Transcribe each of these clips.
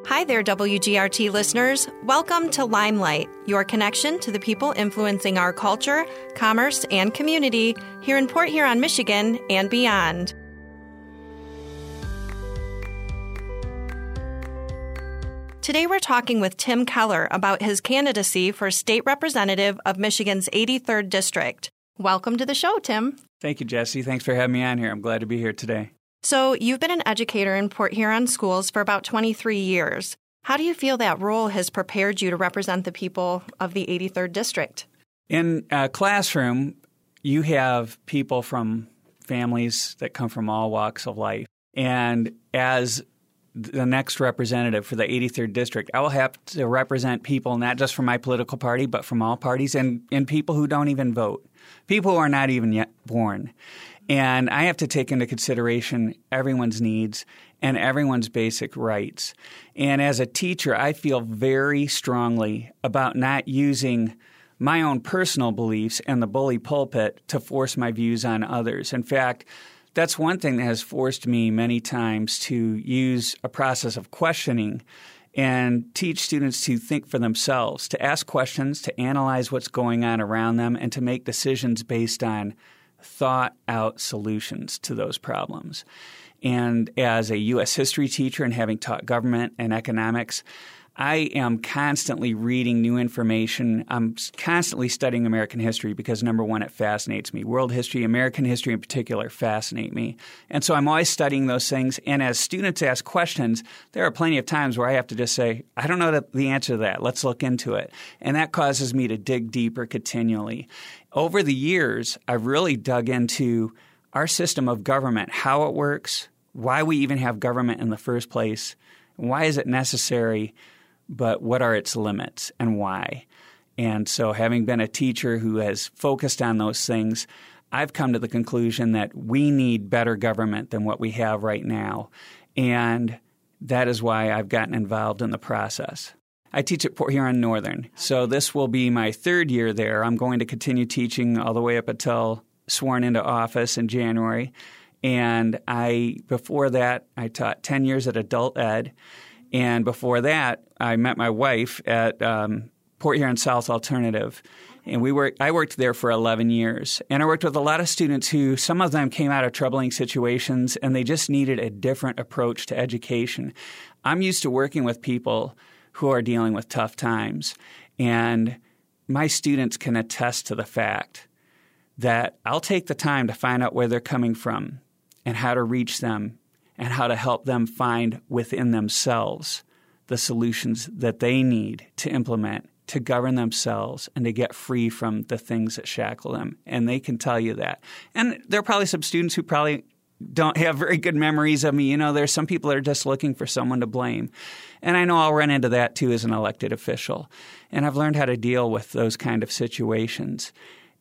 Hi there, WGRT listeners. Welcome to Limelight, your connection to the people influencing our culture, commerce, and community here in Port Huron, Michigan, and beyond. Today we're talking with Tim Keller about his candidacy for State Representative of Michigan's 83rd District. Welcome to the show, Tim. Thank you, Jesse. Thanks for having me on here. I'm glad to be here today. So you've been an educator in Port Huron schools for about 23 years. How do you feel that role has prepared you to represent the people of the 83rd District? In a classroom, you have people from families that come from all walks of life. And as the next representative for the 83rd District, I will have to represent people not just from my political party, but from all parties and people who don't even vote, people who are not even yet born. And I have to take into consideration everyone's needs and everyone's basic rights. And as a teacher, I feel very strongly about not using my own personal beliefs and the bully pulpit to force my views on others. In fact, that's one thing that has forced me many times to use a process of questioning and teach students to think for themselves, to ask questions, to analyze what's going on around them, and to make decisions based on thought-out solutions to those problems. And as a U.S. history teacher and having taught government and economics, I am constantly reading new information. I'm constantly studying American history because, number one, it fascinates me. World history, American history in particular, fascinate me. And so I'm always studying those things. And as students ask questions, there are plenty of times where I have to just say, I don't know the answer to that. Let's look into it. And that causes me to dig deeper continually. Over the years, I've really dug into our system of government, how it works, why we even have government in the first place, why is it necessary, but what are its limits and why? And so having been a teacher who has focused on those things, I've come to the conclusion that we need better government than what we have right now. And that is why I've gotten involved in the process. I teach at Port Huron Northern, so this will be my third year there. I'm going to continue teaching all the way up until sworn into office in January. And before that, I taught 10 years at adult ed. And before that, I met my wife at Port Huron South Alternative. And I worked there for 11 years. And I worked with a lot of students who, some of them came out of troubling situations, and they just needed a different approach to education. I'm used to working with people who are dealing with tough times. And my students can attest to the fact that I'll take the time to find out where they're coming from and how to reach them and how to help them find within themselves the solutions that they need to implement to govern themselves and to get free from the things that shackle them. And they can tell you that. And there are probably some students who probably don't have very good memories of me. You know, there's some people that are just looking for someone to blame. And I know I'll run into that too as an elected official. And I've learned how to deal with those kind of situations.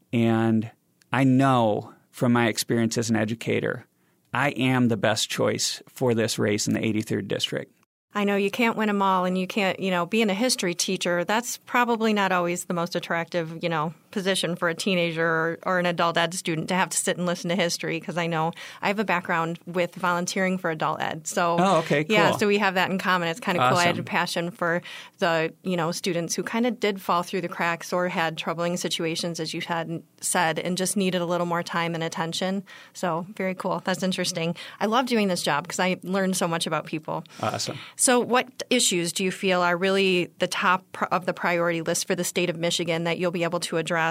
And I know from my experience as an educator, I am the best choice for this race in the 83rd District. I know you can't win them all, and you can't, being a history teacher, that's probably not always the most attractive, position for a teenager or an adult ed student to have to sit and listen to history, because I know I have a background with volunteering for adult ed. So, okay, cool. Yeah, so we have that in common. It's kind of awesome. Cool. I had a passion for the, students who kind of did fall through the cracks or had troubling situations, as you had said, and just needed a little more time and attention. So very cool. That's interesting. I love doing this job because I learned so much about people. Awesome. So what issues do you feel are really the top of the priority list for the state of Michigan that you'll be able to address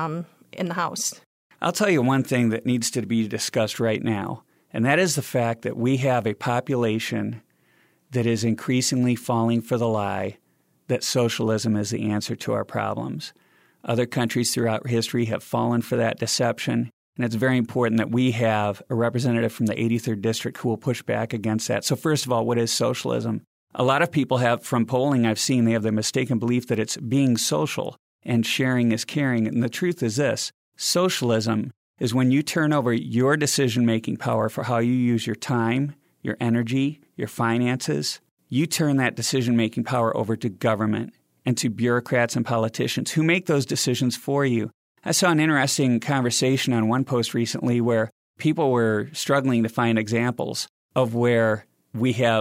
in the House? I'll tell you one thing that needs to be discussed right now, and that is the fact that we have a population that is increasingly falling for the lie that socialism is the answer to our problems. Other countries throughout history have fallen for that deception, and it's very important that we have a representative from the 83rd District who will push back against that. So first of all, what is socialism? A lot of people have, from polling I've seen, they have the mistaken belief that it's being social and sharing is caring. And the truth is this: socialism is when you turn over your decision-making power for how you use your time, your energy, your finances. You turn that decision-making power over to government and to bureaucrats and politicians who make those decisions for you. I saw an interesting conversation on one post recently where people were struggling to find examples of where we have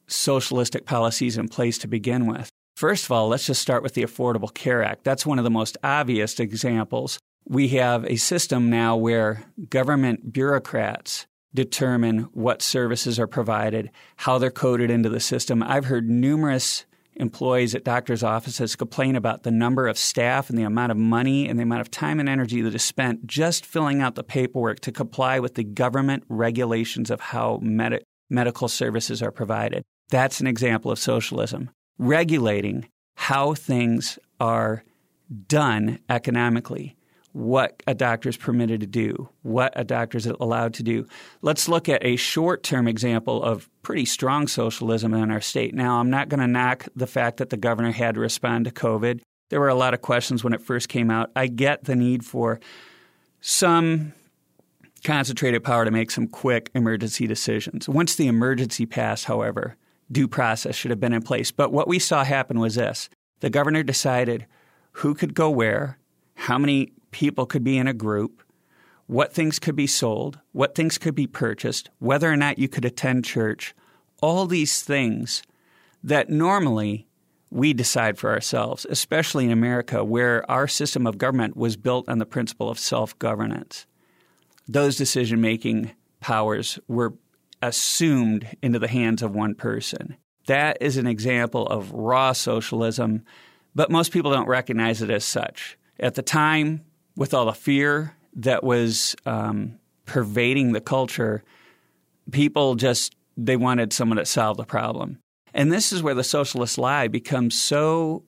socialistic policies in place to begin with. First of all, let's just start with the Affordable Care Act. That's one of the most obvious examples. We have a system now where government bureaucrats determine what services are provided, how they're coded into the system. I've heard numerous employees at doctors' offices complain about the number of staff and the amount of money and the amount of time and energy that is spent just filling out the paperwork to comply with the government regulations of how medical services are provided. That's an example of socialism. Regulating how things are done economically, what a doctor is permitted to do, what a doctor is allowed to do. Let's look at a short-term example of pretty strong socialism in our state. Now, I'm not going to knock the fact that the governor had to respond to COVID. There were a lot of questions when it first came out. I get the need for some concentrated power to make some quick emergency decisions. Once the emergency passed, however, due process should have been in place. But what we saw happen was this. The governor decided who could go where, how many people could be in a group, what things could be sold, what things could be purchased, whether or not you could attend church, all these things that normally we decide for ourselves, especially in America where our system of government was built on the principle of self-governance. Those decision-making powers were assumed into the hands of one person. That is an example of raw socialism, but most people don't recognize it as such. At the time, with all the fear that was pervading the culture, people they wanted someone to solve the problem. And this is where the socialist lie becomes so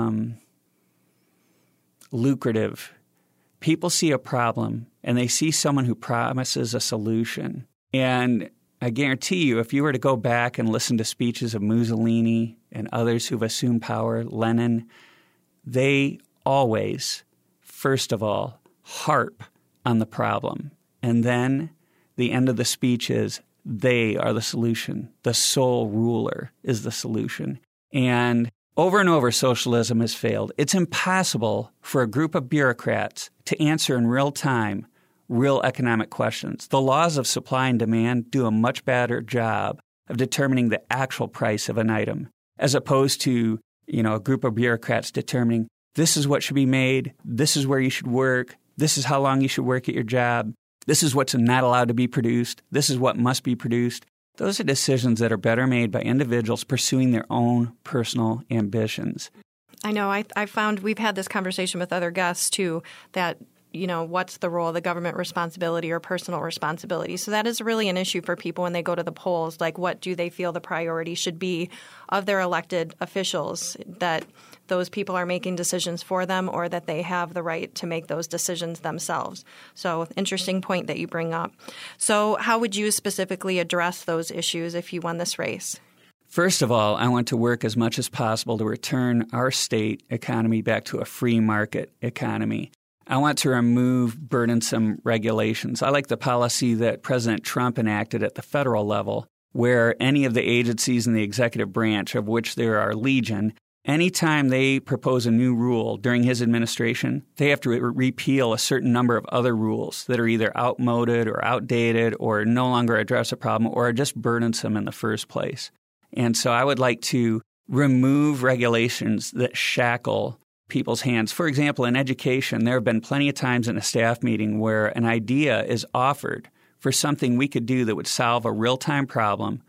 lucrative. People see a problem and they see someone who promises a solution. And I guarantee you, if you were to go back and listen to speeches of Mussolini and others who've assumed power, Lenin, they always, first of all, harp on the problem. And then the end of the speech is they are the solution. The sole ruler is the solution. And over, socialism has failed. It's impossible for a group of bureaucrats to answer in real time real economic questions. The laws of supply and demand do a much better job of determining the actual price of an item, as opposed to, a group of bureaucrats determining this is what should be made, this is where you should work, this is how long you should work at your job, this is what's not allowed to be produced, this is what must be produced. Those are decisions that are better made by individuals pursuing their own personal ambitions. I know. I found we've had this conversation with other guests, too, that what's the role of the government responsibility or personal responsibility? So that is really an issue for people when they go to the polls. Like, what do they feel the priority should be of their elected officials, that those people are making decisions for them or that they have the right to make those decisions themselves? So interesting point that you bring up. So how would you specifically address those issues if you won this race? First of all, I want to work as much as possible to return our state economy back to a free market economy. I want to remove burdensome regulations. I like the policy that President Trump enacted at the federal level, where any of the agencies in the executive branch, of which there are legion, anytime they propose a new rule during his administration, they have to repeal a certain number of other rules that are either outmoded or outdated or no longer address a problem or are just burdensome in the first place. And so I would like to remove regulations that shackle people's hands. For example, in education, there have been plenty of times in a staff meeting where an idea is offered for something we could do that would solve a real-time problem.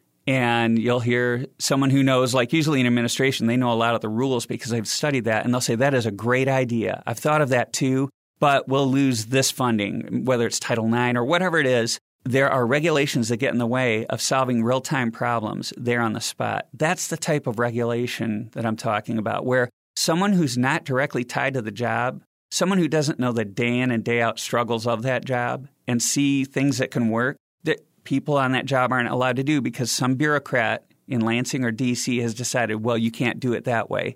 And you'll hear someone who knows, like usually in administration, they know a lot of the rules because they've studied that. And they'll say, that is a great idea. I've thought of that too, but we'll lose this funding, whether it's Title IX or whatever it is. There are regulations that get in the way of solving real-time problems there on the spot. That's the type of regulation that I'm talking about, where someone who's not directly tied to the job, someone who doesn't know the day in and day out struggles of that job and see things that can work that people on that job aren't allowed to do because some bureaucrat in Lansing or D.C. has decided, well, you can't do it that way.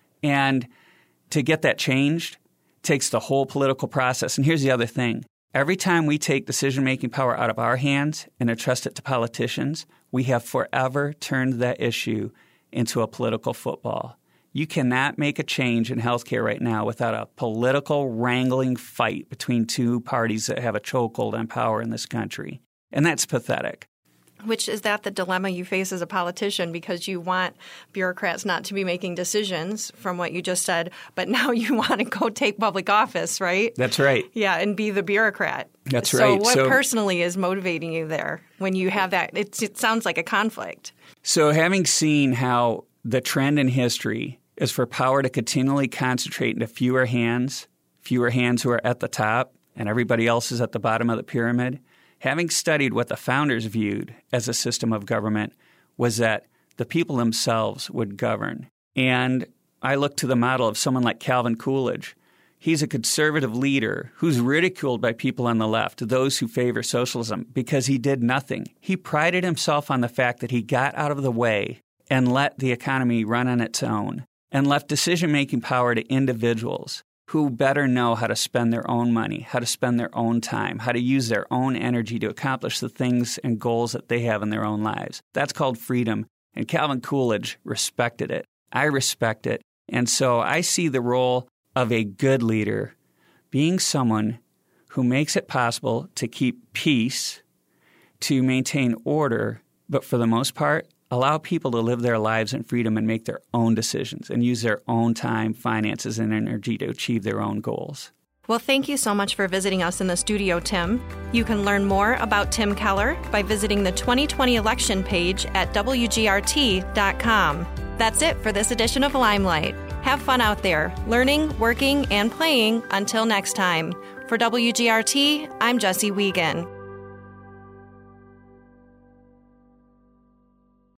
And to get that changed takes the whole political process. And here's the other thing. Every time we take decision-making power out of our hands and entrust it to politicians, we have forever turned that issue into a political football. You cannot make a change in healthcare right now without a political wrangling fight between two parties that have a chokehold on power in this country. And that's pathetic. Which is that the dilemma you face as a politician, because you want bureaucrats not to be making decisions from what you just said, but now you want to go take public office, right? That's right. Yeah, and be the bureaucrat. That's so right. What personally is motivating you there when you have that? It sounds like a conflict. So having seen how the trend in history is for power to continually concentrate into fewer hands who are at the top, and everybody else is at the bottom of the pyramid, having studied what the founders viewed as a system of government was that the people themselves would govern. And I look to the model of someone like Calvin Coolidge. He's a conservative leader who's ridiculed by people on the left, those who favor socialism, because he did nothing. He prided himself on the fact that he got out of the way and let the economy run on its own and left decision-making power to individuals who better know how to spend their own money, how to spend their own time, how to use their own energy to accomplish the things and goals that they have in their own lives. That's called freedom, and Calvin Coolidge respected it. I respect it. And so I see the role of a good leader being someone who makes it possible to keep peace, to maintain order, but for the most part, allow people to live their lives in freedom and make their own decisions and use their own time, finances, and energy to achieve their own goals. Well, thank you so much for visiting us in the studio, Tim. You can learn more about Tim Keller by visiting the 2020 election page at WGRT.com. That's it for this edition of Limelight. Have fun out there, learning, working, and playing. Until next time. For WGRT, I'm Jessie Wiegand.